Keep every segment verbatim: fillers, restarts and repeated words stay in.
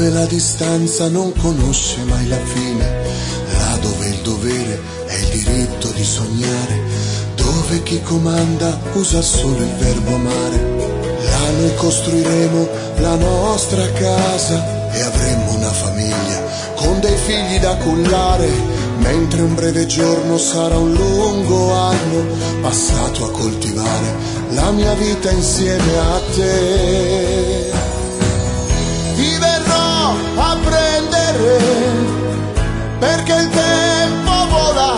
dove la distanza non conosce mai la fine, là dove il dovere è il diritto di sognare, dove chi comanda usa solo il verbo amare. Là noi costruiremo la nostra casa e avremo una famiglia con dei figli da cullare, mentre un breve giorno sarà un lungo anno passato a coltivare la mia vita insieme a te. Ti verrò a prendere perché il tempo vola,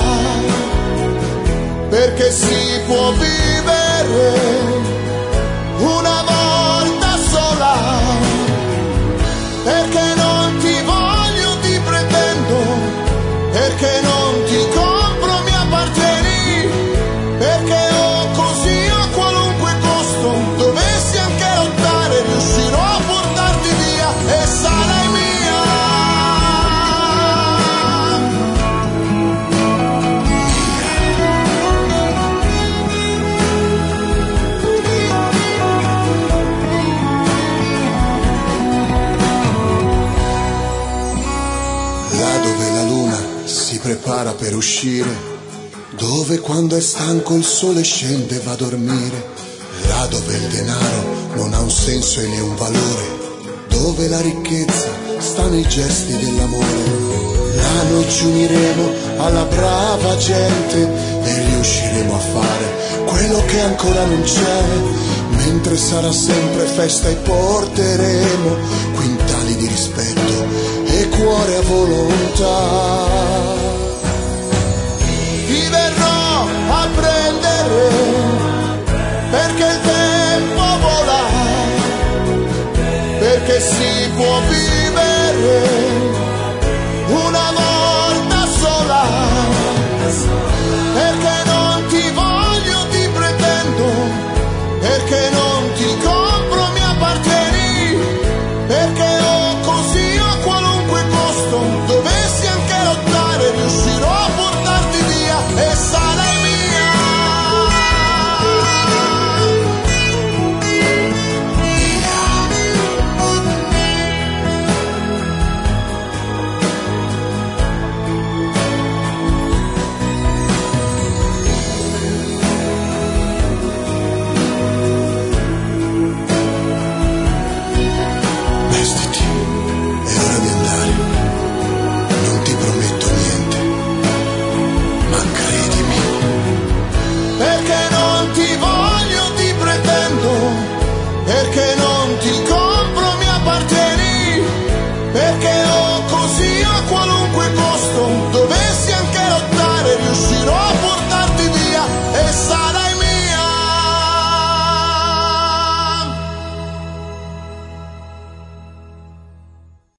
perché si può vivere una volta sola, perché non ti voglio, ti pretendo, perché non ti compro, mi appartieni, perché ho così a qualunque costo, dovessi anche lottare, riuscirò a portarti via e sarai mia. Là dove la luna si prepara per uscire, dove quando è stanco il sole scende e va a dormire, là dove il denaro non ha un senso e né un valore, dove la ricchezza sta nei gesti dell'amore. Là noi ci uniremo alla brava gente e riusciremo a fare quello che ancora non c'è, mentre sarà sempre festa e porteremo quintali di rispetto e cuore a volontà. Ti verrò a prendere perché il tempo vola, perché si può vivere una volta sola, perché non ti voglio, ti pretendo, perché non ti compro, mi appartieni, perché ho così a qualunque costo, dovessi anche lottare, riuscirò a portarti via e sarai mia. Vestiti, è ora di andare. Non ti prometto niente, ma credimi. Perché non ti voglio, ti pretendo, perché non